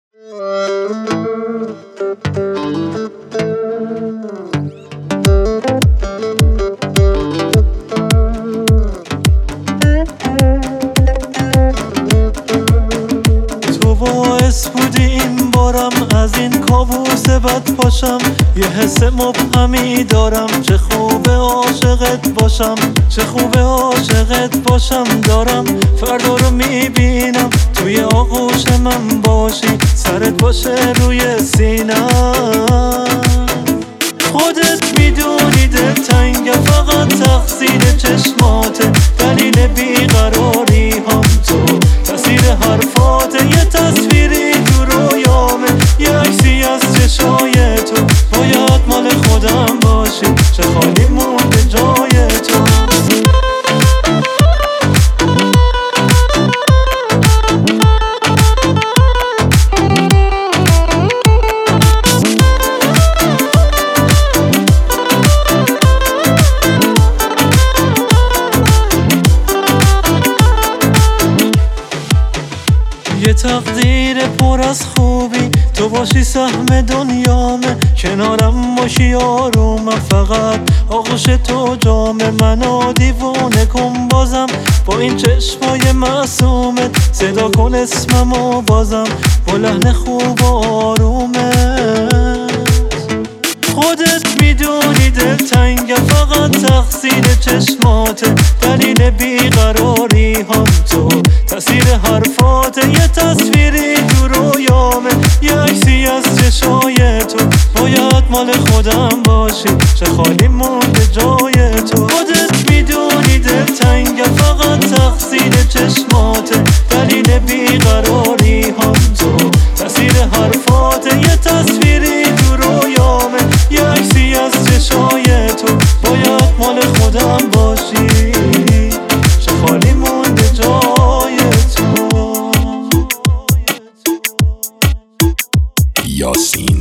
تو باعث بودی این بارم از این کابوس بد پاشم، یه حس مبهمی دارم، چه خوبه عاشقت باشم، چه خوبه عاشقت باشم. دارم فردا رو میبینم توی آغوش من باشی، سرت باشه روی سینم. خودت میدونی دلتنگم، فقط تقصیر چشماته، دلیل بیقراری هم تو، تاثیر حرفاته. یه تصویری تو رویامه، یه عکسی از چشای تو، باید مال خودم باشی، چه خالی مونده جای تو. یه تقدیر پر از خوبی تو باشی، سهم دنیامه، کنارم باشی آرومم، فقط آغوش تو جامه. منو دیوونه کن بازم با این چشمای معصومت، صدا کن اسممو بازم با لحن خوب و آرومت. خودت میدونی دلتنگم، فقط تقصیر چشماته، دلیل بیقراری هم تو، تاثیر حرفاته. یه تصویری تو رویامه، یه عکسی از چشای تو، باید مال خودم باشی، چه خالی مونده جای تو. خودت میدونی دلتنگم، فقط تقصیر چشماته، دلیل بیقراری هم تو، تاثیر حرفاته. یه تصویری تو رویامه، یه عکسی از چشای تو، باید مال خودم باشی، چه خالی مونده جای تو. یاسین